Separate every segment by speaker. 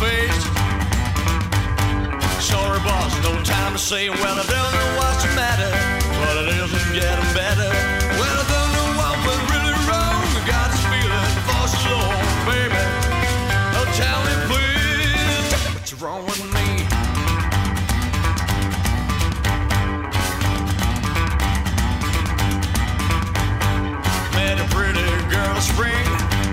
Speaker 1: face. Sorry, boss, no time to say. Well, I don't know what's the matter, but it isn't getting better. Well, I don't know what went really wrong. I got this feeling for so long, baby. Oh, tell me, please, what's wrong with me? Met a pretty girl in spring.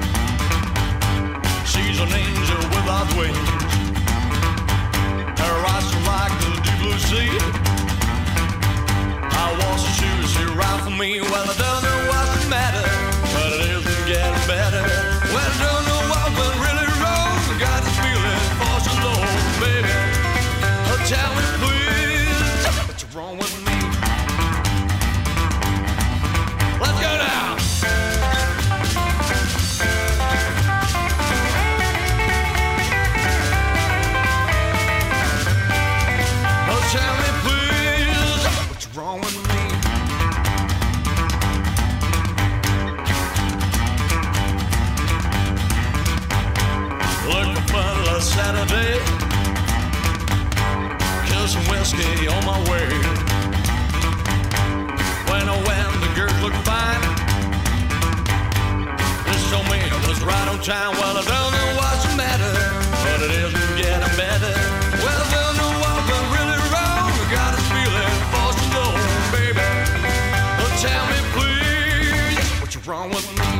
Speaker 1: She's an angel without wings. Her eyes are like the deep blue sea. I want some shoes, she right for me. Well, I don't know what's the matter, but it isn't getting better. Well, I don't know what went really wrong. I got this feeling for so long, baby. Oh, tell me, please, what's wrong with me? Let's go now. Tell me, please, what's wrong with me? Looking fun last Saturday. Kill some whiskey on my way. When I went, the girls looked fine. This told me I was right on time. Well, I don't know what's the matter, but it isn't getting better. Well, I don't know what went really wrong. I got a feeling for so long, baby. Oh, tell me, please, what's wrong with me?